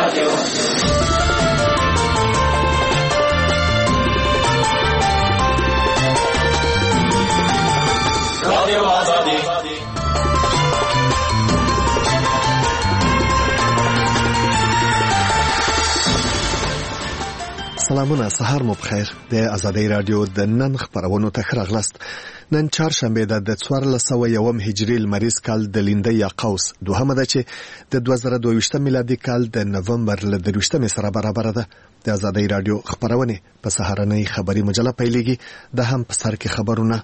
سلامونه، سهار مو بخیر. د آزادۍ رادیو د نن خبرونو ته راغلاست. نن چهارشنبه ده د 1401 هجري لمریز کال د لیندۍ یا قوس دوهمه ده چې د 2022 میلادي کال د نومبر له 23 سره برابر ده. د آزادۍ رادیو خبرونه په سهارنۍ خبري مجله پیلېږي. د هم په سر کې خبرونه.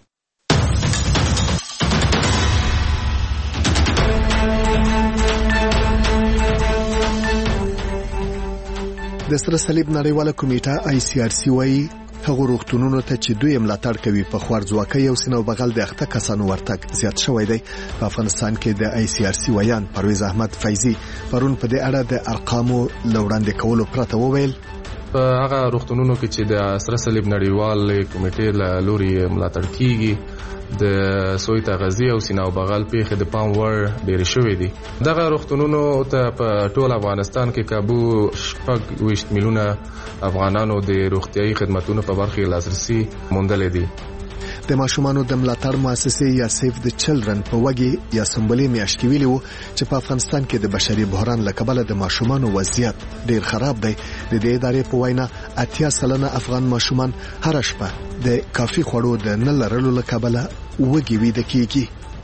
د سره صلیب نړیواله کمیټه ICRC وايي هغه روغتونونو ته چې دوی ملاتړ کوي په خوارځواکۍ او سینو بغل د اخته کسانو ورتګ زیات شوی دی. په افغانستان کې د ICRC ویان پرویز احمد فیضی پرون په دې اړه د ارقامو لوړاندې کولو پرته وویل په هغه روغتونونو کې چې د سره صلیب نړیواله کمیټې له لوري ملاتړ کیږي د سوی تغذیه او سینه او بغل پیښې د پام وړ ډېر شوې دي. دغه روغتونونو ته په ټول افغانستان کې کابو 20 میلیونه افغانانو د روغتیايي خدماتو په برخه لاسرسي موندلې دي. د ماشومانو د ملاتړ مؤسسې یا سیف د چلډرن په وګي یا سمبولي میاشت کې ویلو چې په افغانستان کې د بشري بحران له کبله د ماشومانو وضعیت ډېر خراب دی. د دې ادارې په وینا 80 سلنه افغان ماشومان هر شپه د کافي خوړو د نه لرلو له کبله وګي ویده کیږي.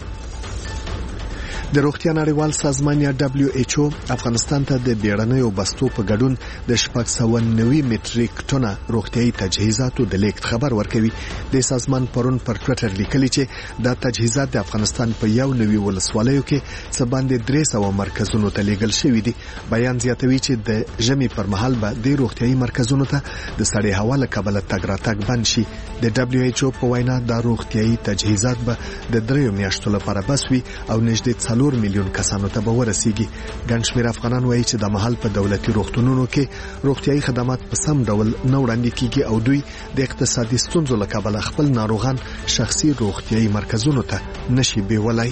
د روغتیا نړیوال سازمان یا WHO افغانستان ته د بیړنیو بستو په ګډون د 690 متریک ټنه روغتیايي تجهیزاتو د لیکت خبر ورکوي. د سازمان پرون پر ټوئیټر لیکلي چې دا تجهیزات د افغانستان په یو نوي ولسوالیو کې څه باندې 300 مرکزونو ته لیږل شوي دي. بیان زیاتوي چې د ژمي پر مهال به د روغتیايي مرکزونو ته د سړې هوا له کبله تګ راتګ بند شي. د WHO په وینا دا روغتیايي تجهیزات به د 3 میاشتو لپاره بس وي او نږدې 4 میلیون کسانو ته به ورسیږي. ګڼ شمېر افغانان وایي چې د محل په دولتي روغتونونو کې روغتیايي خدمات په سم ډول نه وړاندې کیږي او دوی د اقتصادي ستونزو له کبله خپل ناروغان شخصي روغتیايي مرکزونو ته نشي بیولای.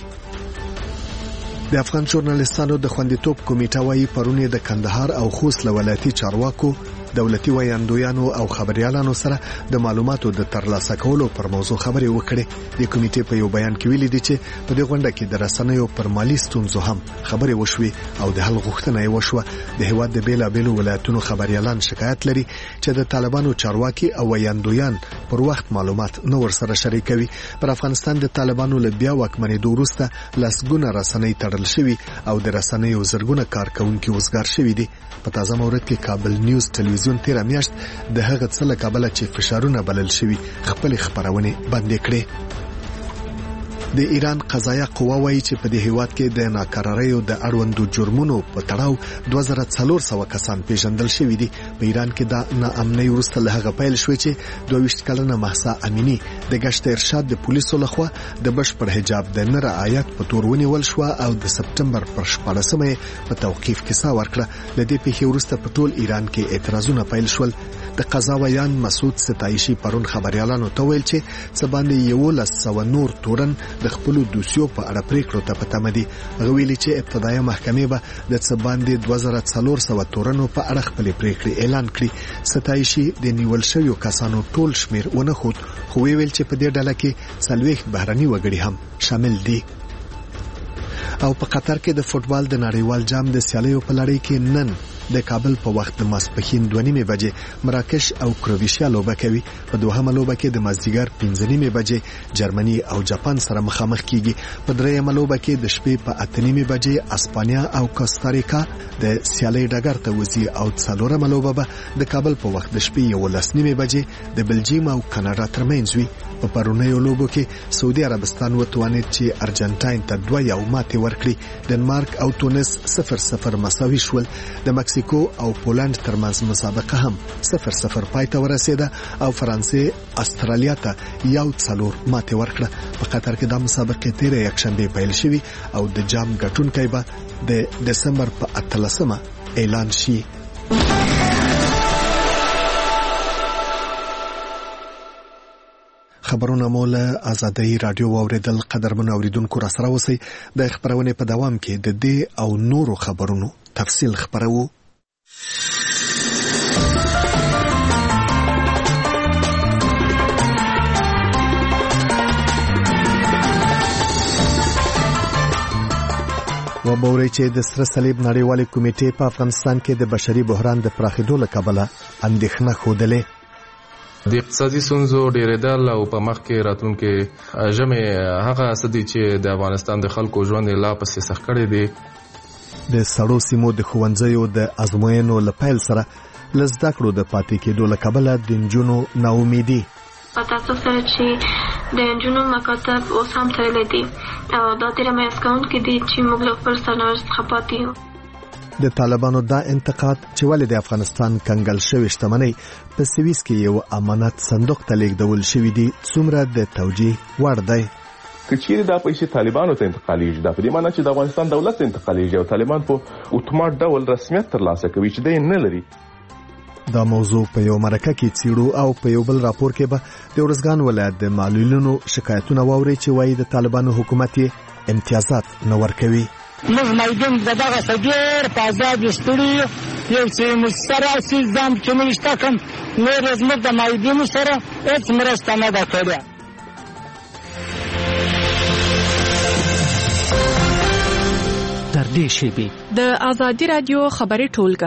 د افغان ژورنالیستانو د خوندیتوب کمیټه وايي پرون د کندهار او خوست ولایتي چارواکو دولتي ویاندویانو او خبريالانو سره د معلوماتو د ترلاسه کولو پر موضوع خبرې وکړې. د کمیټې په یو بیان کې ویلي دي چې په دې غونډه کې د رسنیو پر مالی ستونزو هم خبرې وشوي او د حل غوښتنه یې وشوه. د هیواد د بیلابیلو ولایتونو خبريالان شکایت لري چې د طالبانو چارواکي او ویاندویان پر وخت معلومات نو ورسره شریکوي. پر افغانستان د طالبانو له بیا واکمنېدو وروسته لسګونه رسنۍ تړل شوي او د رسنیو زرګونه کارکونکي وزګار شوي دي. په تازه مورد کې کابل نیوز ټلویزیون تیر میاشت د هغه څه له کبله چې فشارونه بلل شوي خپل خبرونه بندې کړې. د ایران قضایه قوه وايي چې په دې هیواد کې د ناکراریو د اړوندو جرمونو په تړاو 2400 کسان پیژندل شوي دي. په ایران کې د ناامنۍ وروسته له هغه پیل شوی چې 22 کلنه مهسا امینی د گشت ارشاد د پولیسو لخوا د بشپړ حجاب د نه رعایت په تور ونیول شو او د سپټمبر پر 14مه په توقیف کې سا ورکړه. ل دې پیښې وروسته په ټول ایران کې اعتراضونه پیل شول. د قضاویان مسعود ستایشی پرون خبريالانو ته ویل چې څه باندې 1100 نور تورن د خپل دوسیو په اړه پریکړو ته پته مدي. غویلی چې ابتدایي محکمې به د څه باندې 2400 تورنو په اړه خپل پریکړې اعلان کړي. ستایشی د نیول شویو کسانو ټول شمیر ونه خود خو ویل چې په دې ډله کې 40 بهرني وګړي هم شامل دي. او په قطر کې د فوتبال د نړیوال جام د سیالیو په لړۍ کې نن د کابل په وخت د ماسپښین 2:30 بجې مراکش او کروشیا لوبه کوي. په دوهمه لوبه کې د مازدیګر 15:30 بجې جرمني او جاپان سره مخامخ کیږي. په دریمه لوبه کې د شپې په 8:30 بجې اسپانیا او کوستاریکا د سیالۍ ډګر ته وځي او څلورمه لوبه به د کابل په وخت د شپې 11:30 بجې د بلجیم او کاناډا ترمنځ وي. په پرونیو لوبو کې سعودي عربستان وتوانید چې ارجنټاین ته 2-1 ماتې ورکړي. ډنمارک او تونس 0-0 مساوي شول. د مکسیکو او پولند ترمنځ مسابقه هم 0-0 پای ته ورسېده او فرانسې استرالیا ته 1-4 ماتې ورکړه. په قطر کې د مسابقې تیره یکشنبه پیل شوی او د جام ګټونکی به د دسمبر په 18مه اعلان شي. خبرونه مول آزادۍ رادیو اوریدل. قدرمن اوریدونکو را سره اوسئ. د خبرونه په دوام کې د دې او نورو خبرونو تفصیل خبرو. وبوري چې د سره صلیب نړیوالې کمیټې په افغانستان کې د بشري بحران د پراخېدو له کبله اندېښنه ښودلې. د اقتصادي ستونزو ډېرېدل او په مخ کې راتلونکي ژمي هغه څه دي چې د افغانستان د خلکو ژوند لا پسې سخت کړی دی. د سړو سیمو د ښوونځیو د ازموینو له پیل سره له زده کړو د پاتې کېدو له کبله د نجونو ناامیدي. په تاسو سره چې د نجونو مکاتب اوس هم تړلي دي او دا تیره میاشت کوونکې دي چې موږ له خپل سرنوشت څخه پاتې یو. د طالبانو دا انتقاد چې ولې د افغانستان کنګل شوې شتمنۍ په سویس کې یو امانت صندوق ته لیږدول شوي دي څومره د توجیه وړ دی. که چیرې دا پیسې طالبانو ته انتقالیږي دا په دې معنی چې د افغانستان دولت ته انتقالیږي او طالبان په اتومات ډول رسمیت ترلاسه کوي چې دی نه لري. دا موضوع په یو مرکه کې څیړو او په یو بل راپور کې به د ورزګان ولایت د معلولینو شکایتونه واوري چې وایي د طالبانو حکومت یې امتیازات نه ورکوي. موږ مایدین دغه سګیر په آزاد استړي یو چې مستره سي ځم چې نشته کوم نور زموږ د مایدین سره هیڅ مرسته نه ده کړې. تر دې شیبې د آزادي رادیو خبري ټولګه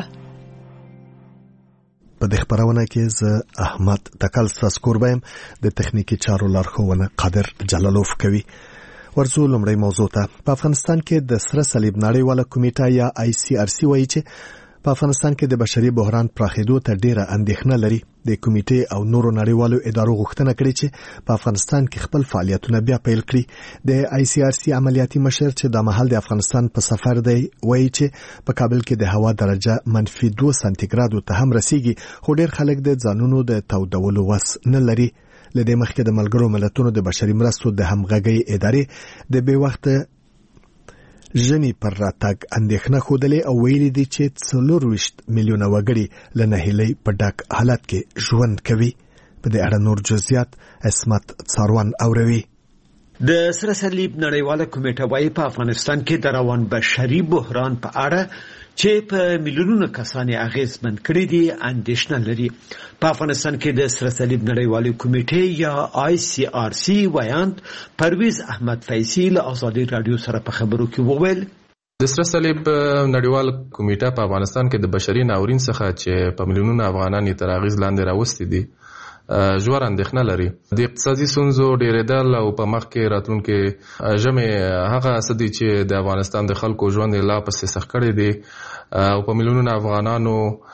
په دې خبرونه کې زه احمد تکل ساسکوربم د تخنیکی چارو لارښوونه قادر جلالوف کوي. ورزو لمړی موضوع ته. په افغانستان کې د سره صلیب نړیواله کمیټه یا ICRC وایي چې په افغانستان کې د بشري بحران پراخېدو ته ډیره اندېښنه لري. د کمیټې او نورو نړیوالو ادارو غوښتنه کړې چې په افغانستان کې خپل فعالیتونه بیا پیل کړي. د ICRC عملیاتي مشر چې د مهال د افغانستان په سفر دی وایي چې په کابل کې د هوا درجه -2 سانتیګراد ته هم رسیږي خو ډیر خلک د ځانونو د تودولو وس نه لري. لدې مخکې د ملګرو ملتونو د بشري مرستو د همغږۍ ادارې د بې وخته ژمي پر راتګ اندېښنه ښودلې او ویلي دي چې 24 میلیونه وګړي له ناهیلۍ په ډک حالت کې ژوند کوي. په دې اړه نور جزئیات اسمت څاروان اوروي. د سره صلیب نړیواله کمیټه وايي په افغانستان کې د روان بشري بحران په اړه چې په میلیونونو کسان اغیزمن کړي دي اندېښنه لري. په افغانستان کې د سره صلیب نړیواله کمیټې یا ICRC وایاند پرویز احمد فیصی له آزادي رادیو سره په خبرو کې وویل د سره صلیب نړیواله کمیټه په افغانستان کې د بشري ناورین څخه چې په میلیونونو افغانان یې تر اغیز لاندې راوستي دي ژور اندېښنه لري. د اقتصادي ستونزو ډېرېدل او په مخ کې راتلونکي ژمي هغه څه دي چې د افغانستان د خلکو ژوند لا پسې سخت کړی دی او په میلیونونو افغانانو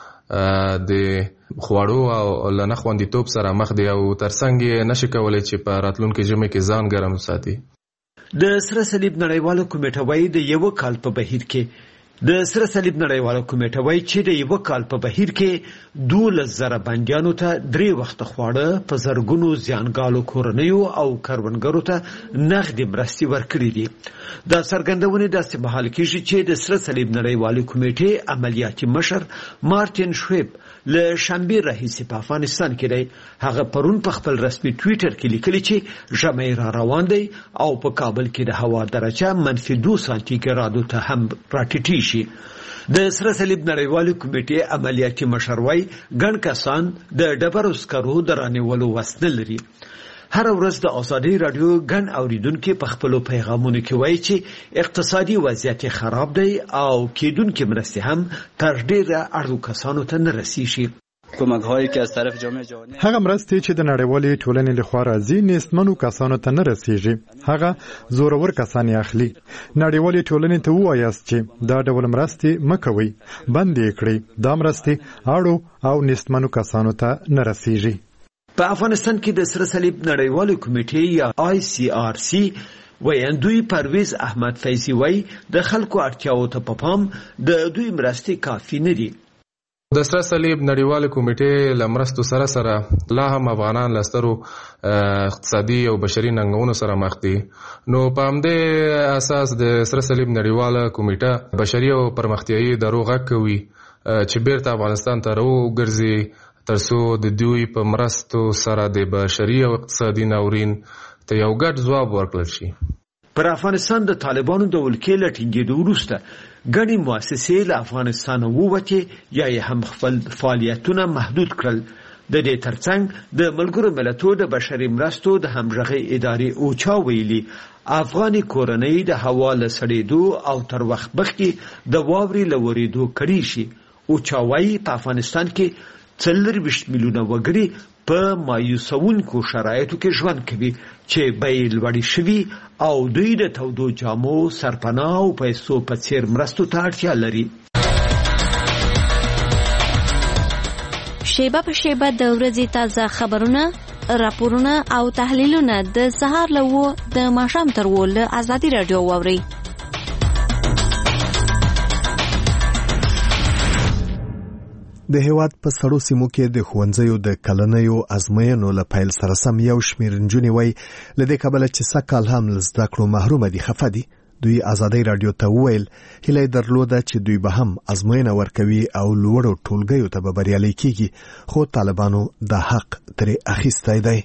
د خواړو او له نخوندیتوب سره مخ دي او ترڅنګ یې نشي کولی چې په راتلونکي ژمي کې ځان ګرم وساتي. د سره صلیب نړیواله کمیټه وايي د یو کال په بهیر کې د سره صلیب نړیواله کمیټه وايي چې د یو کال په بهیر کې 12,000 بندیانو ته 3 وخته خواړه په زرګونو زیانګالو کورنیو او کروندګرو ته نغدي مرستې ورکړي دي. دا څرګندونه داسې مهال کېږي چې د سره صلیب نړیواله کمیټې عملیاتي مشر مارټین شویب له شنبه راهیسې په افغانستان کې دی. هغه پرون په خپل رسمي ټویټر کې لیکلي چې ژمی را روان دی او په کابل کې د هوا درجه -2 سانتیګراد ته هم راټیټیږي. د سره صلیب نړیواله کمیټې عملیاتي مشر وايي ګڼ کسان د ډبرو سکرو د رانیولو وس نه لري. هر ورځ د آزادي رادیو ګڼ اوریدونکو په خپل پیغامونو کې وایي چې اقتصادي وضعیت خراب دی او کېدونکو مرستې هم تر ډیره اړو کسانو ته نه رسیږي. کمک‌هایی که از طرف جامعه جهانی هغه مرستې چې د نړیوالې ټولنې لخوا راځي نېستمنو کسانو ته نه رسیږي. هغه زورور کسان اخلي. نړیوالې ټولنې ته وایاست چې دا ډول مرستې مکوي، بند یې کړئ. دا مرستې اړو او نېستمنو کسانو ته نه رسیږي. په افغانستان کې د سره صلیب نړیواله کمیټې یا ICRC ویاندوی پرویز احمد فیصی وای د خلکو اړتیاو ته په پام د دوی مرستې کافي نه دي. د سره صلیب نړیواله کمیټې لمرستو سره لا هم افغانان لسترو اقتصادي او بشري ننګونو سره مخ دي. نو په همدې اساس د سره صلیب نړیواله کمیټه بشري او پرمختیایي ادارو غږ کوي چې بیرته افغانستان ته راوګرځي ترڅو د دوی په مرستو سره د بشري او اقتصادي ناورین ته یو ګډ ځواب ورکړل شي. پر افغانستان د طالبانو د ولکې له ټینګېدو وروسته ګڼې مؤسسې له افغانستان ووتې یا یې هم خپل فعالیتونه محدود کړل. د دې ترڅنګ د ملګرو ملتونو د بشري مرستو د همغږۍ ادارې اوچا ویلي افغاني کورنۍ د هوا له سړېدو او تر وخت مخکې د واورې له ورېدو کړي شي. اوچا وایي په افغانستان کې 24 میلیونه وګړي په مایوسونکو شرایطو کې ژوند کوي چې بیې لوړې شوي او دوی د تودو جامو، سرپناه او پیسو په څیر مرستو ته اړتیا لري. شیبه په شیبه د ورځې تازه خبرونه، راپورونه او تحلیلونه د سهار له 9 د ماښام تر 10 له ازادي رادیو واورئ. د هیواد په سړو سیمو کې د ښوونځیو د کلنیو ازموینو له پیل سره سم یو شمېر نجونې وایي له دې کبله چې سږ کال هم له زده کړو محرومه دي خفه دي. دوی ازادي رادیو ته وویل هیله یې درلوده چې دوی به هم ازموینه ورکوي او لوړو ټولګیو ته به بریالي کیږي، خو طالبانو د حق ترې اخیستی دی.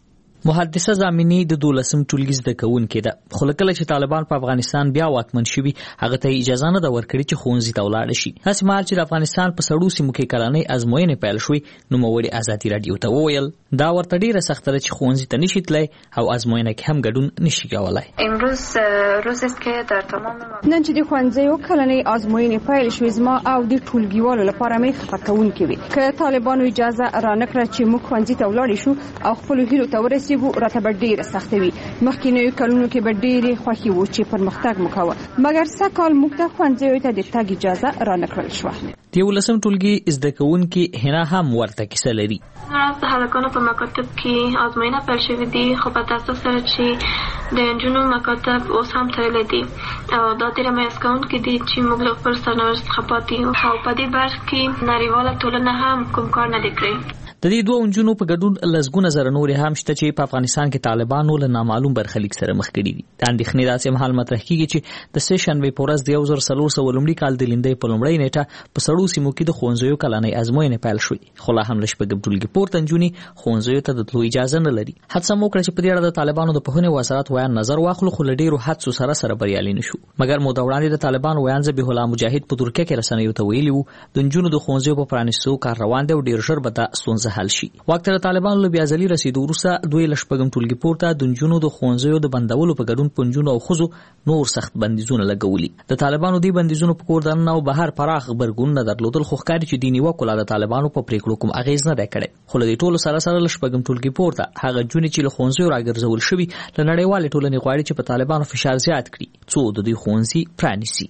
محدثه زامینی د 12م ټولګي زده کوونکې ده، خو کله چې طالبان په افغانستان بیا واکمن شوي هغه ته اجازه نه ده ورکړې چې ښوونځي ته ولاړ شي. هسې مهال چې د افغانستان په سړو سیمو کې کلنۍ ازموینې پیل شوې، نوموړي ازادي رادیو ته وویل دا ورته ډیره سخته ده چې ښوونځي ته نشي تللی او ازموینه کې هم ګډون نشي کولی. امروز روز است که در تمام نن چې د ښوونځیو کلنۍ ازموینې پیل شوې زما او د ټولګیوالو لپاره مې خفه کوونکې وي. که طالبانو اجازه رانکړه چې موږ ښوونځي ته ولاړ شو او خپلو هیلو ته ورسېږو راته به ډیره سخته وي. مخکینیو کلونو کې به ډیرې خوښې وو چې پرمختګ مو کوه، مګر سږ کال موږ ته ښوونځیو ته د تګ اجازه رانکړل شوه. د 11م ټولګي زده کوونکي هنا هم ورته کیسه لري. د هلکانو په مکاتب کې ازموینه پیل شوې دي، خو په تاسو سره چې د نجونو مکاتب اوس هم تړلې دي او دا ډیره مایوس کوونکې دي چې موږ له خپل سرنوشت څخه پاتې یو او په دې برخه کې نړیواله ټولنه هم کوم کار نه دی کړی. د دې دوه نجونو په ګډون لسګونه زره نورې هم شته چې په افغانستان کې طالبانو له نامعلوم برخلیک سره مخ کړي دي. د اندېښنې داسې مهال مطرح کیږي چې د سه شنبې په ورځ د 1400 لومړي کال د لیندۍ په لومړۍ نیټه په سړو سیمو کې د ښوونځیو کلنۍ ازموینې پیل شوې، خو لا هم له شپږم ټولګي پورته نجونې ښوونځیو ته د تلو اجازه نه لري. هڅه مو وکړه چې په دې اړه د طالبانو د پوهنې وزارت ویان نظر واخلو، خو له ډېرو هڅو سره بریالي نه شو. مګر موده وړاندې د طالبانو ویان ذبیح الله مجاهد په ترکیه کې رسنیو ته ویلي وو د نجونو د ښوونځیو په پرانیستو کار روان دی او ډېر ژر به دا ستونزه حل شي. وخت د طالبانو له بیازلي رسیدو وروسته دوی له شپږم ټولګي پورته د نجونو د ښوونځیو د بندولو په ګډون په نجونو او ښځو نور سخت بندیزونه لګولي. د طالبانو دې بندیزونو په کور دننه او بهر پراخ غبرګونونه درلودل، خو ښکاري چې دې نیوکو لا د طالبانو په پریکړو کوم اغېز نه دی کړی. خو له دې ټولو سره له شپږم ټولګي پورته هغه نجونې چې له ښوونځیو راګرځول شوي له نړیوالې ټولنې غواړي چې په طالبانو فشار زیات کړي څو د دوی ښوونځي پرانیسي.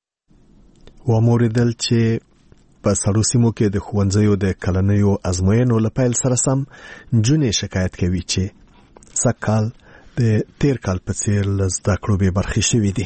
وموریدل چې په سړو سیمو کې د ښوونځیو د کلنیو ازموینو له پیل سره سم نجونې شکایت کوي چې سږ کال د تیر کال په څیر له زده کړو بې برخې شوي دي.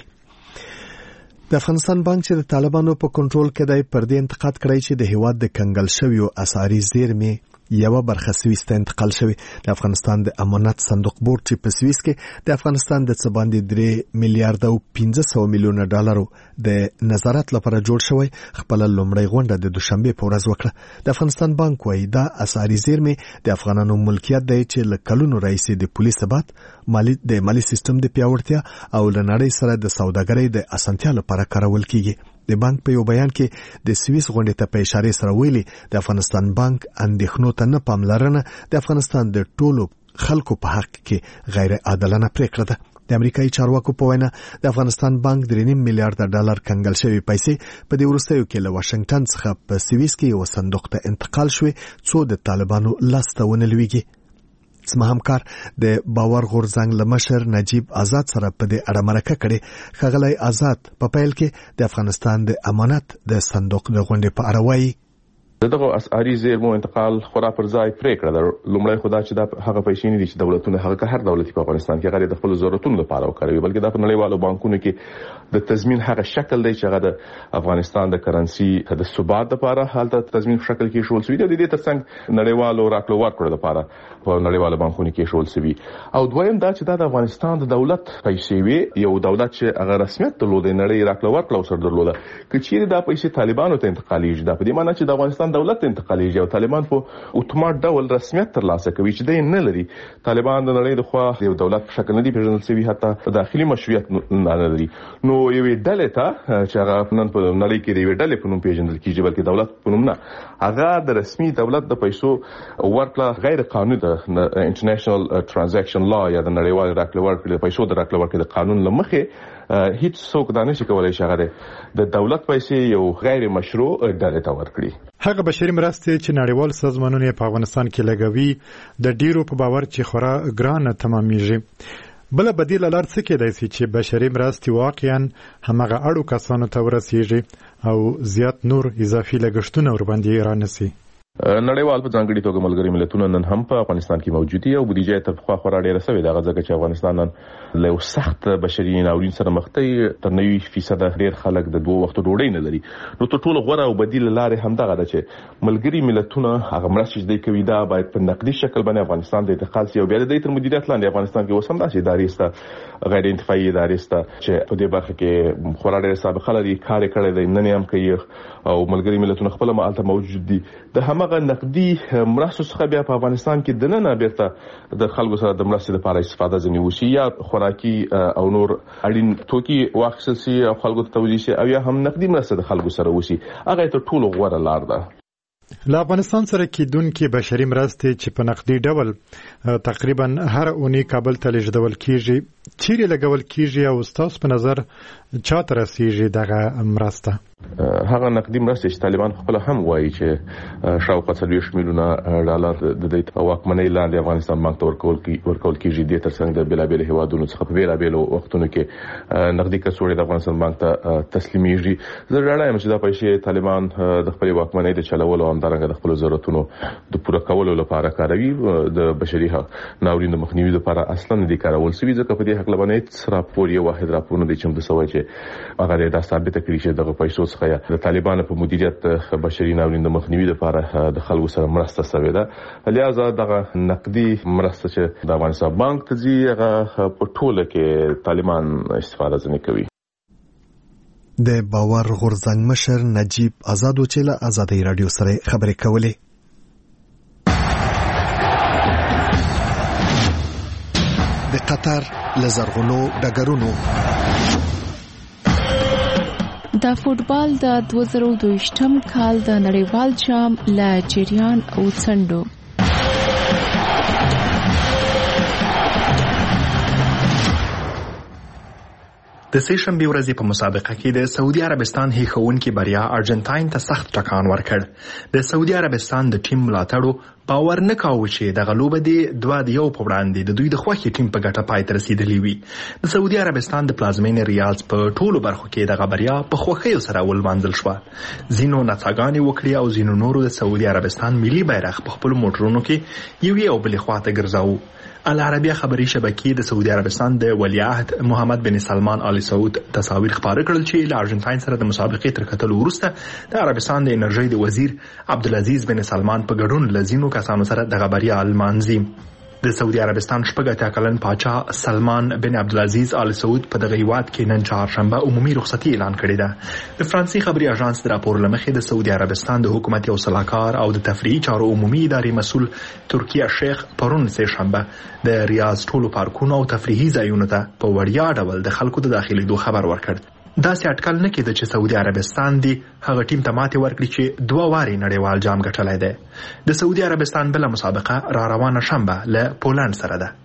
د افغانستان بانک چې د طالبانو په کنټرول کې دی پر دې انتقاد کړی چې د هیواد د کنګل شویو اسعاري زیرمې یوه برخه سویس ته انتقال شوی. د افغانستان د امانت صندوق بورډ چې په سویس کې د افغانستان د څه باندې 3 میلیارډ او 500 میلیونه ډالرو د نظارت لپاره جوړ شوی خپل لومړی غونډه د دوشنبه په ورځ وکړه. د افغانستان بانک وايي دا اسعاري زیرمې د افغانانو ملکیت دی چې له کلونو راهیسې د پولیس ثبات، مالی سیستم د پیاوړتیا او له نړۍ سره د سوداګرۍ د اسانتیا لپاره کارول کیږي. د بانک په یو بیان کې د سویس غونډې ته په اشاره سره ویلي د افغانستان بانک اندېښنو ته نه پاملرنه د افغانستان د ټولو خلکو په حق کې غیر عادلانه پریکړه ده. د امریکایي چارواکو په وینا د افغانستان بانک 3.5 میلیارډ ډالر کنګل شوی پیسې په دې وروستیو کې له واشنگټن څخه په سویس کې یو صندوق ته انتقال شوی څو د طالبانو لاس ته ونه لویږي. زما همکار د باور غورځنګ له مشر نجیب آزاد سره په دې اړه مرکه کړې. ښاغلی آزاد په پیل کې د افغانستان د امانت د صندوق د غونډې په اړه وایي دغه اسعاري زیرمو انتقال خورا پر ځای پریکړه ده. لومړی خدا چې دا هغه پیسې نه دي چې دولتونه هغه هر دولتي په افغانستان کې غیر د خپل ضرورتونو لپاره وکړي، بلکې دا په نړیوالو بانکونو کې د تضمین هغه شکل دی چې هغه د افغانستان د کرنسي د ثبات لپاره حالت تضمین شکل کې شول سوي. د دې ترڅنګ نړیوالو راکړو ورکړو لپاره په نړیوالو بانکونو کې شول سوي. او دویم دا چې دا د افغانستان د دولت پیسې وي، یو دولت چې هغه رسمیت درلود نړۍ راکړو ورکړو سره درلود. کچېری دا پیسې طالبانو ته انتقالېږي، دا په دې معنی چې د افغانستان دولت انتقالېږي او طالبان په اتومات ډول رسمیت ترلاسه کوي چې دی نه لري. طالبان د نړۍ د خوا یو دولت په شکل نه دی پیژندل شوی، حتی داخلي مشروعیت نه لري. نو یوې ډلې ته چې هغه نن په نړۍ کې د یوې ډلې په نوم پیژندل کیږي بلکې دولت په نوم نه، هغه د رسمي دولت د پیسو ورکړه غیر قانوني ده. انټرنیشنل ترانزیکشن لا یا د نړیوال راکړه ورکړه د پیسو د راکړه ورکړه د قانون لمخې هیڅ څوک دا نشي کولای چې هغه د دولت پیسې یو غیر مشروع ډلې ته ورکړي. هغه بشري مرستې چې نړیوال سازمانونه په افغانستان کې لګوي د ډیرو په باور چې خورا ګرانه تمامېږي. بل بدیل لار څه کېدای شي چې بشري مرستې واقعا همغه اړو کسانو ته ورسیږي او زیات نور اضافي لګښتونه ورباندې رانسي. نړیوال په ځانګړي توګه ملګري ملتونه نن هم په افغانستان کې موجود دي او بودیجه تر خورا ډیره سوي ده، ځکه چې افغانستان نن له سخت بشري ناورین سره مخ دی. تر 90% ډیر خلک د 2 وختو ډوډۍ نه لري. نو ټول غوړه او بدیل لارې هم دغه ده چې ملګري ملتونه هغه مرستې د کوي دا باید په نقدي شکل باندې افغانستان د انتقال سي او بیا د تر مدیریت لاندې افغانستان کې وسم داسې ادارې سته غیر انتفاعي ادارې سته چې په دې برخه کې خورا ډیره سابقه لري، کار کړی دی، نن هم کوي او ملګري ملتونه خپل مالته موجود دي. د همغه نقدي مرستو څخه بیا په افغانستان کې د نن بیرته د خلکو سره د مرستې لپاره استفاده ځنی وشي یا خوراکي او نور اړین توکي واخیستل شي او خلکو ته توزیع شي او یا هم نقدي مرسته د خلکو سره وشي. هغه ته ټول غوړه لار ده. له افغانستان سره کېدونکې بشري مرستې چې په نقدي ډول تقریبا هر اونۍ کابل ته لیږدول کیږي، چیرې لګول کیږي او ستاسو په نظر چاته رسیږي دغه مرسته؟ هغه نقدي مرستې چې طالبان خپل هم وایي چې شاوخوا 40 میلیونه ډالر د دې واکمنۍ لاندې افغانستان بانک ته ورکول کیږي. د ترڅنګ د بلابل هیوادونو څخه په بلابل وختونو کې نقدي کڅوړې د افغانستان بانک ته تسلیمېږي. زه راړم چې دا پیسې طالبان د خپل واکمنۍ د چلولو او همدارنګه د خپل ضرورتونو د پوره کولو لپاره کاروي. د بشري ناورین د مخنیوي لپاره اصلا د کارول سوي، ځکه په دې حق لبنې سره پورې واحد راپور نه دي چې د سوي چې هغه د ثابت کړي چې دغه پیسو څخه د طالبانو په مدیریت بشري ناورین د مخنیوي لپاره د خلکو سره مرسته شوې ده. لہذا دغه نقدي مرسته چې د افغانستان بانک ته ځي هغه په ټوله کې طالبان استفاده ځنې کوي. د باور غورځنګ مشر نجیب آزاد چې له آزادۍ رادیو سره خبرې کولې. د قطر لزرغونو ډګرونو د فوټبال د 2022م کال د نړیوال جام له جریان او څنډو د سې شنبې ورځې په مسابقه کې د سعودي عربستان هیښوونکي بریا ارجنټاین ته سخت ټکان ورکړ. د سعودي عربستان د ټیم ملاتړو باور نه کاوه چې د غلوبه دی 2-1 په وړاندې د دوی د خوښي ټیم په ګټه پای ته رسیدلی وي. د سعودي عربستان د پلازمینې ریاض په ټولو برخو کې د بریا په خوښیو سره ولمانځل شو. زینو نڅاګانې وکړي او زینو نورو د سعودي عربستان ملي بیرغ په خپل موټرونو کې یو او بل خواته ګرځاو. العربیه خبري شبکې د سعودي عربستان د ولیعهد محمد بن سلمان آل سعود تصاویر خبره کړل چې له ارجنټاین سره د مسابقې تر کتلو وروسته د عربستان د انرژي د وزیر عبدالعزیز بن سلمان په ګډون لزینو کسانو سره د خبري المانزي. د سعودي عربستان شپږ کلن پاچا سلمان بن عبدالعزیز آل سعود په دغه هیواد کې نن چهارشنبه عمومي رخصتي اعلان کړې ده. د فرانسې خبري اژانس د راپور لمخې د سعودي عربستان د حکومت او صلاحکار او د تفریحي چارو عمومي ادارې مسول ترکیه شیخ پرون سه شنبه د ریاض ټولو پارکونو او تفریحي ځایونو ته په وړیا ډول د خلکو د داخلي خبر ورکړ. دا سي اټکل نه کېده چې سعودي عربستان دی هغه ټیم ته ماتې ورکړي چې 2 واري نړیوال جام ګټلای دی. د سعودي عربستان بل مسابقه را روانه شنبه له پولند سره ده.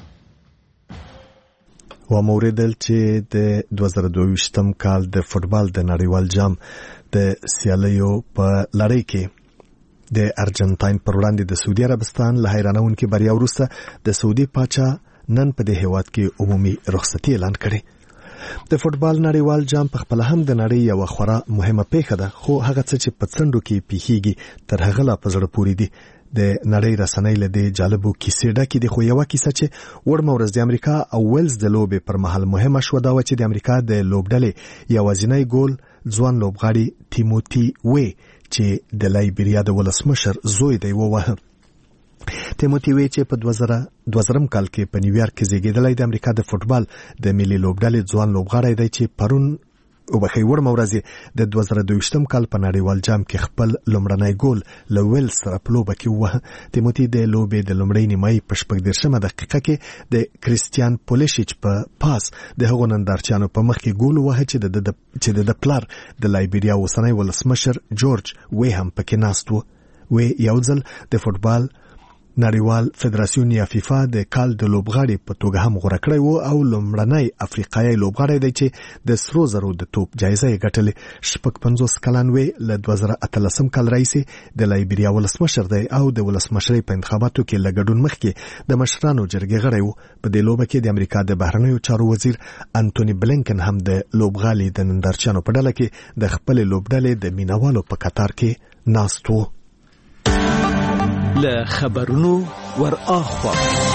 و موردل چې د 2022م کال د فوټبال د نړیوال جام د سیالیو په لړۍ کې د ارجنټاین پر وړاندې د سعودي عربستان له حیرانونکو بریا وروسته د سعودي پاچا نن په دې هیواد کې عمومي رخصتي اعلان کړي. د فوټبال نړیوال جام په خپل هم د نړۍ یو خورا مهمه پیښه ده، خو هغه څه چې په څنډو کې پیښیږي تر هغه لا په زړه پورې دي. د نړۍ رسنۍ له دې جالبو کیسې ډکې دي، خو یو کیسه چې وړمه ورځ د امریکا او ویلز د لوبې پر مهال مهمه شوه دا و چې د امریکا د لوبډلې یوازینی ګول ځوان لوبغاړي تیموتی وی چې د لایبیریا د ولسمشر زوی دی ووهه. تیموتی وی چې په 2000م کال کې په نیویارک کې زیږیدلی د امریکا د فوټبال د ملي لوبډلې ځوان لوبغاړی دی چې پرون وبخي ورم ورځ د 2022م کال په نړیوال جام کې خپل لومړنی ګول له ویلز سره په لوبه کې وه. تیموتی د لوبې د لومړۍ نیمایي په 14 دقیقه کې د کریستیان پولیشیچ په پاس د هغو نندارچیانو په مخ کې ګول ووهه چې د پلار د لایبیریا اوسنی ولسمشر جورج وی هم پکې ناست و. وی یو ځل د فوټبال نړیوال فدراسیون یا فیفا د کال د لوبغاړي په توګه هم غوړه کړی و او لومړنی افریقایي لوبغاړی دی چې د سرو زرو د توپ جایزه یې ګټلې. 50 کلن وی له 2013 کال راهیسې د لایبیریا ولسمشر دی او د ولسمشرۍ په انتخاباتو کې له ګډون مخکې د مشرانو جرګې غړی و. په دې لوبه کې د امریکا د بهرنیو چارو وزیر انټونی بلینکن هم د لوبغالي د نندارچیانو په ډله کې د خپل لوبډلې د مینوالو په قطار کې ناست و. له خبرونو ور اخوا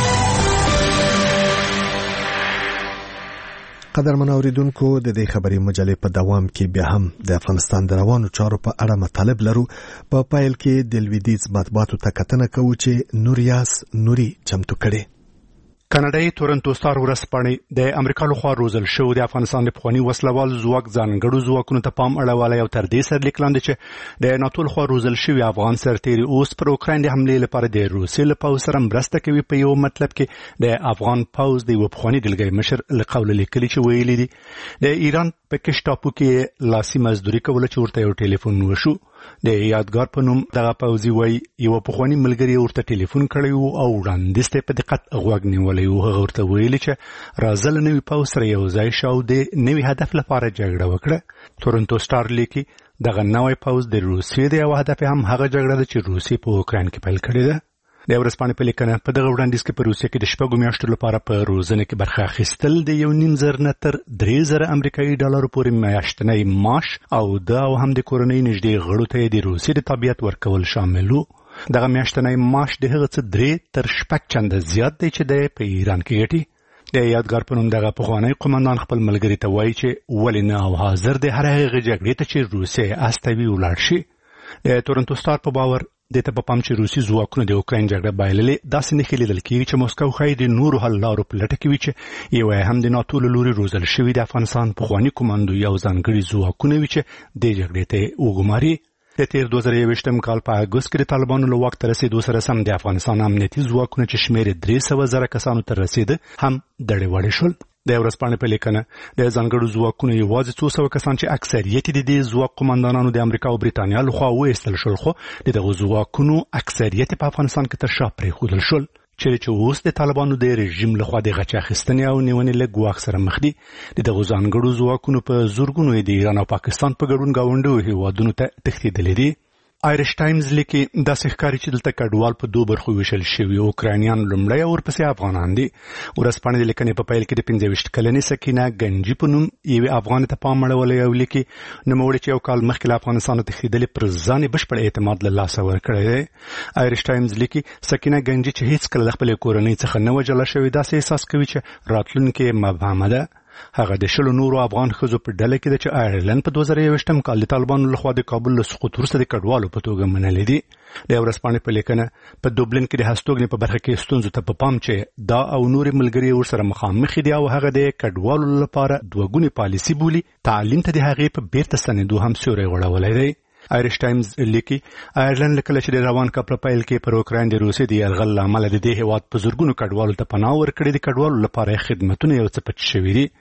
قدرمن اوریدونکو د دې خبري مجلې په دوام کې بیا هم د افغانستان د روانو چارو په اړه مطالب لرو. په پایل کې د لویدیځ مطبوعاتو ته کتنه کوو چې نوریاس نوري چمتو کړي. کاناډایي تورنټو ستار ورځپاڼې د امریکا لخوا روزل شو د افغانستان د پخواني وسلوال ځواک ځانګړو ځواکونو ته پام اړولی او تر دې سرلیک لاندې چې د ناتو لخوا روزل شوي افغان سرتیري اوس پر اوکراین د حملې لپاره د روسیې له پوځ سره مرسته کوي. په یو مطلب کې د افغان پوځ د یوه پخواني ډلګۍ مشر له قوله لیکلي چې ویلي دي د ایران په کش ټاپو کې لاسي مزدوري کوله چې ورته یو ټلیفون وشو. د یادګار په نوم دغه پوځي وایي یوه پخواني ملګري ورته ټلیفون کړی و او وړاندیز ته په دقت غوږ نیولی و. هغه ورته ویلي چې راځه له نوي پوځ سره یو ځای شه او د نوي هدف لپاره جګړه وکړه. تورنټو ستار لیکي دغه نوی پوځ د روسیې د یو هدف هم هغه جګړه ده چې روسیې په اوکراین کې پیل کړې ده. د ورځپاڼې په لیکنه په دغه وړاندیز کې په روسیې کې د 6 میاشتو لپاره په روزنه کې برخه اخیستل د 1.5 نه تر 3,000 امریکایي ډالرو پورې میاشتنی معاش او هم د کورنۍ نږدې غړو ته د روسیې د تابعیت ورکول شامل وو. دغه میاشتنی معاش د هغه څه 3 تر 6 چنده زیات دی چې د په ایران کې ګټي. د یادګار په نوم دغه پخوانی قومندان خپل ملګري ته وایي چې ولې نه او حاضر د هر هغه جګړې ته چې روسیې استوي ولاړ شي. د تورنټو ستار په باور د ته په پام چې روسي ځواکونه د اوکراین جګړه بایللې داسې نښې لیدل کېږي چې موسکو ښایي د نورو حل لارو په لټه کې وي چې یوه هم د ناتو له لوري روزل شوي د افغانستان پخواني کمانډو یو ځانګړي ځواکونه وي چې دې جګړې ته وګماري. د تیر 2021 کال په اګوست کې د طالبانو له واک ته رسېدو سره سم د افغانستان امنیتي ځواکونه چې شمېر 300,000 کسانو ته رسېده هم دړې وړې شول. د ورځپاڼې په لیکنه د ځانګړو ځواکونو یوازې 200 کسان چې اکثریت د دې ځواک قومندانانو د امریکا او بریتانیا لخوا وایستل شول خو دغه ځواکونو اکثریت په افغانستان کې تر شا پرېښودل شول چې اوس د طالبانو د رژیم لخوا د غچ اخیستنې او نیونې له ګواښ سره مخ دي. دغه ځانګړو ځواکونو په زورګونو د ایران او پاکستان په ګډون ګاونډیو هیوادونو ته تښتېدلي دي. آیرش ټایمز لیکي داسې ښکاري چې دلته کډوال په 2 برخو ویشل شوي اوکراینیان لومړی او ورپسې افغانان دي. ورځپاڼې د لیکنې په پیل کې د 25 کلنې سکینه ګنجي په نوم یوې افغانې ته پام اړولی او لیکي نوموړې چې یو کال مخکې له افغانستانه تښتېدلې پر ځان یې بشپړ اعتماد له لاسه ورکړی دی. آیرش ټایمز لیکي سکینه ګنجي چې هیڅکله له خپلې کورنۍ څخه نه وه جلا شوې داسې احساس کوي چې راتلونکې مبهمه ده. هغه د 10 نورو افغان ښځو په ډله کې ده چې آیرلند په 2021 کال د طالبانو لخوا د کابل له سقوط وروسته د کډوالو په توګه منلې دي. د ورځپاڼې په لیکنه په دوبلین کې د هستوګنې په برخه کې ستونزو ته په پام چې دا او نورې ملګري ورسره مخامخ دي او هغه د کډوالو لپاره دوه پالیسي بولي تعلیم ته د هغې په بیرته ستنېدو هم سیوری غوړولی دی. آیرش ټایمز لیکي آیرلند کله چې د روان کال په پیل کې پر اوکراین د روسیې د یرغل له امله د دې هېواد په زرګونو کډوالو ته پناه ورکړې د کډوالو لپاره خدمتونه یو څه پټ شوي دي.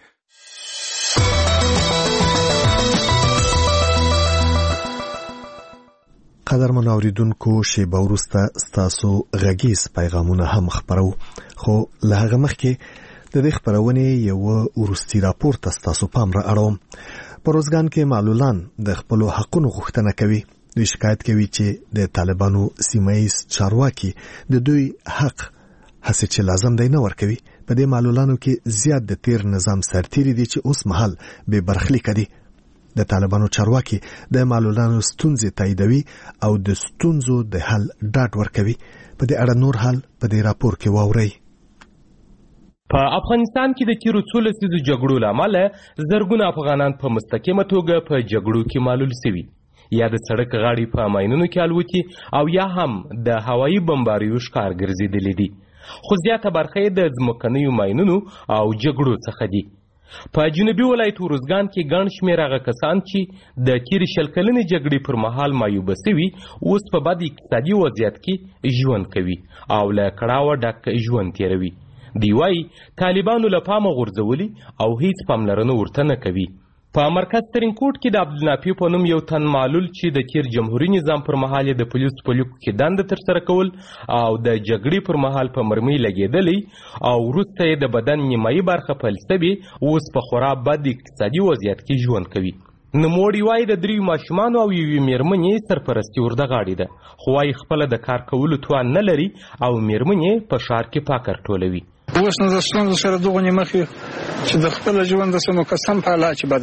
قدرمن اوریدونکو شیبه وروسته ستاسو غږیز پیغامونه هم خپرو خو له هغه مخکې د دې خپرونې یو وروستي راپور ته ستاسو پام را اړوم. په روزګان کې معلولان د خپلو حقونو غوښتنه کوي. دوی شکایت کوي چې د طالبانو سیمایي چارواکي د دوی حق هڅه چې لازم دی نه ورکوي. په دې معلولانو کې زیات د تیر نظام سرتیري دي چې اوس مهال بې برخلیک دي. د طالبانو چارواکي د معلولانو ستونزې تاییدوي او د ستونزو د حل ډاډ ورکوي. په دې اړه نور حال په دې راپور کې واورئ. په افغانستان کې د تیرو 13 لسیزو جګړو له امله زرګونه افغانان په مستقیمه توګه په جګړو کې معلول شوي یا د سړک غاړې په ماینونو کې الوتي او یا هم د هوایي بمباریو ښکار ګرځېدلي دي. خو زیاته برخه د ځمکنیو ماینونو او جګړو څخه دي. په جنوبي ولایت ارزګان کې ګڼ شمېر هغه کسان چې د تېرې شل کلنې جګړې پر مهال معیوبه سوي اوس په بد اقتصادي وضعیت کې ژوند کوي او له کړاوه ډک ژوند تېروي. دوی وایي طالبانو له پامه غورځولي او هیڅ پاملرنه ورته نه کوي. په مرکز ترینکوټ کې د عبدالنافي په نوم یو تن معلول چې د تېر جمهوري نظام پر مهال یې د پولیسو په لیکو کې دنده ترسره کول او د جګړې پر مهال په مرمۍ لګېدلی او وروسته یې د بدن نیمایي برخه فلج سوې اوس په خورا بد اقتصادي وضعیت کې ژوند کوي. نوموړي وایي د 3 ماشومانو او یوې مېرمنې سرپرستي ورده غاړې ده، خو وایي خپله د کار کولو توان نه لري او مېرمنې په ښار کې پاکر ټولوي. اوس نو د ستونزو سره دغونې مخ یو چې د خپل ژوند د سمو قسم په الله چې بد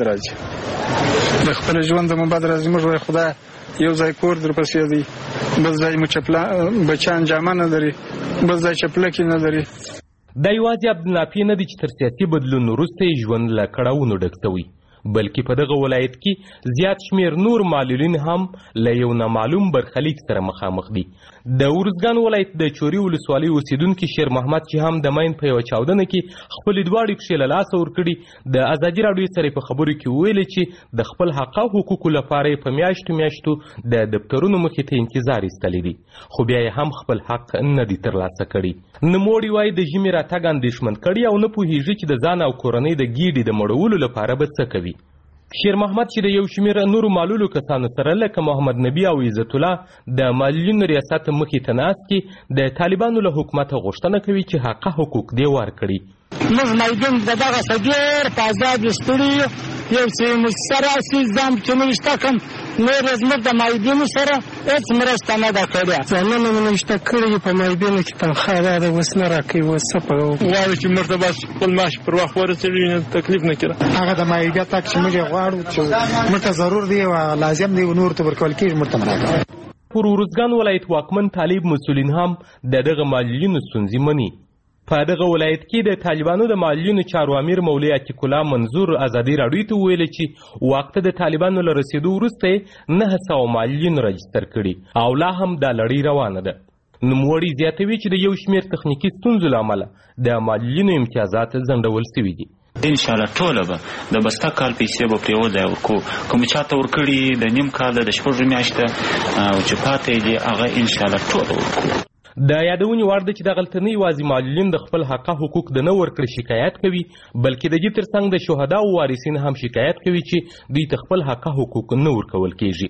راځي، د خپل ژوند د مو بد راځي. موږ وایي خدای یو ځای کور در پسې دی، بل ځای مو بچیان جامه نه لري، بل ځای چپلکې نه لري. دا یوازې عبدالنافي نه دی چې تر سیاسي بدلون وروسته یې ژوند له کړاوونو ډک شوی، بلکې په دغه ولایت کې زیات شمیر نور معلولین هم له یو نامعلوم برخلیک سره مخامخ دي. د ارزګان ولایت د چوري ولسوالۍ اوسیدونکي شیر محمد چې هم د ماین په یوه چاودنه کې خپلې دواړې پښې له لاسه ورکړي د ازادي راډیو سره په خبرو کې ویلې چې د خپل حقه حقوقو لپاره یې په میاشتو د دفترونو مخې ته انتظار ایستلی دي، خو بیا یې هم خپل حق نه دي ترلاسه کړي. نوموړي وایي د ژمي راتګ اندېښمن کړي او نه پوهېږي چې د ځان او کورنۍ د ګیډې د مړولو لپاره به څه کوي. شیر محمد چې د یو شمېر نورو معلولو کسانو سره لکه محمد نبی او عزت الله د معلولینو ریاست مخې ته ناست کې د طالبانو له حکومته غوښتنه کوي چې حقه حقوق دې ورکړي. موږ مایدین د دغه ډېر په ازاد ستړي یو چې موږ سره سي ځم چې موږ شته کوم نور زموږ د مایدینو سره هېڅ مرسته نه ده کړې. ځانونه مو شته کړي په مایدینو کې تنخوا ده اوس نه راکوي. اوس څه په غواړو چې موږ ته بس خپل معاش پر وخت ورسېږي، نه تکلیف نه کړه. هغه د مایدیا تک چې موږ غواړو چې موږ ته ضرور دی او لازم دی نور ته ورکول کېږي موږ ته راکوي. پر ارزګان ولایت واکمن طالب مسؤلین هم د دغه معلولینو ستونزې مني. په دغه ولایت کې د طالبانو د معلولینو چارو امیر مولوي عتیق الله منظور ازادي راډیو ته ویل چې وخت د طالبانو له رسیدو وروسته 900 معلولین راجستر کړي او لا هم دا لړۍ روانه ده. نوموړي زیاتوي چې د یو شمېر تخنیکي ستونزو له امله د معلولینو امتیازات ځنډول سوي دي. ان شاء الله ټوله به د بسته کال پیسې به پرې وځای ورکو، کوم چاته ورکړي د نیم کال د شپږ میاشته او چې پاتې دي هغه ان شاء الله ټوله ورکو. د یادونې وړ ده چې دغلته نه یوازې معلولین د خپل حقه حقوق د نه ورکړې شکایت کوي، بلکې د دې ترڅنګ د شهداو وارثین هم شکایت کوي چې دوی ته خپل حقه حقوق نه ورکول کیږي.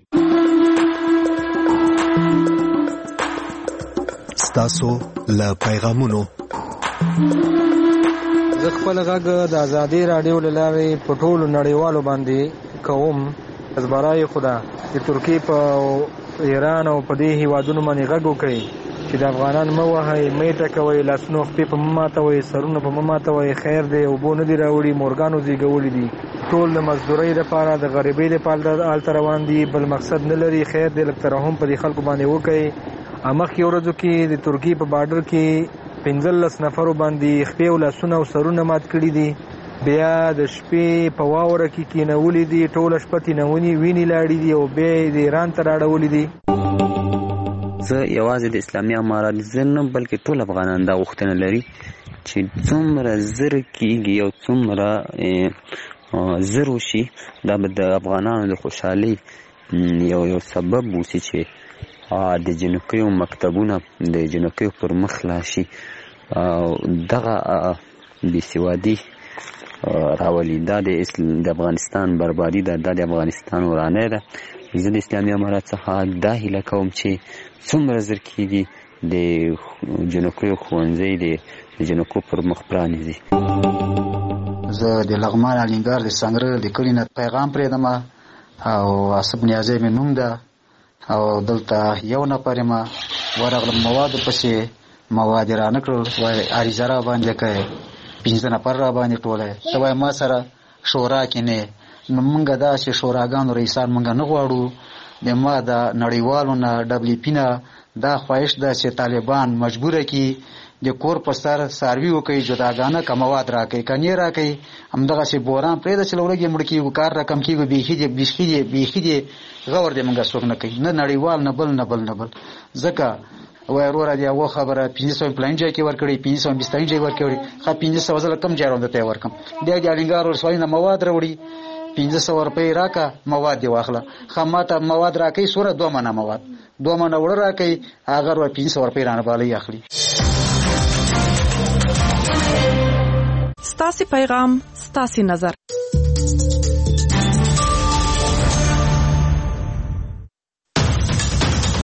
ستاسو له پیغامونو زه خپل غږ د ازادي راډیو له لارې په ټولو نړیوالو باندې کوم. ازبرای خدا د ترکیې په ایران او په دې هیوادونو باندې غږ وکړي چې د افغانان مه وهئ، میټه کوئ، لاسونه خپې په مه ماتوئ، سرونه په مه ماتوئ، خیر دی اوبو نه دي راوړي، مورګانو زیږولي دي، ټول د مزدورۍ لپاره د غریبۍ لپاره هلته روان دي، بل مقصد نه لري. خیر دی لږ ترحم په دې خلکو باندې وکړئ. مخکې ورځو کې د ترکیې په بارډر کې 15 نفرو باندې خپې او لاسونه او سرونه مات کړي دي، بیا د شپې په واوره کې کېنولي دي، ټوله شپه تېنوني وینې لاړې دي او بیا یې د ایران ته راړولي دي. زه یوازې د اسلامي امارات زه نه بلکې ټول افغانان دا غوښتنه لري چې څومره زر کېږي او څومره زر وشي دا به د افغانانو د خوشحالۍ یو سبب اوسي چې د جنکیو مکتبونه د جنکیو پر مخ لاشي او دغه بېسوادي راولي. دا د افغانستان بربادي ده، دا د افغانستان ورانۍ ده. زه د اسلامي امارات څخه دا هیله کوم چې څومره زر کېږي د جنکیو ښوونځی د جنکو پر مخ پرانیزي. زه د لغمان الینګار د سنګره د کلي نه پیغام پرېږدم او عصب نیازی مې نوم ده او دلته یو نفر یم ورغلم موادو پسې مواد یې رانه کړل، وایي عریضه را باندې کوې 15 نفر را باندې ټولی، ته وایي ما سره شورا کې نه. نو مونږ داسې شوراګانو رئیسان مونږ نه غواړو. د ما د نړیوالو نه WP نه دا خواهش ده چې طالبان مجبوره کړي د کور په سر څاروي وکړي، جداګانه که مواد راکړي، که نه راکړي همدغسې بوران پرېږده چې له ورځې مړ کېږو، کار راکم کېږو، بیخي دې غور دې مونږ څوک نه کوي، نه نړیوال نه بل ځکه وای وروره دی هغه خبره 500 پلان ځای کې ورکړي 520 ځای ورکړي خو 500 ځله کم ځای راوند ته ورکم د الینګار ولسوالۍ نه مواد راوړي 500 روپۍ راکا مواد دی واخله خاماته مواد راکې سوره 2 منه مواد 2 منه وړ راکې هغه 500 روپۍ رانه بالي اخلي. ستاسو پیغام ستاسو نظر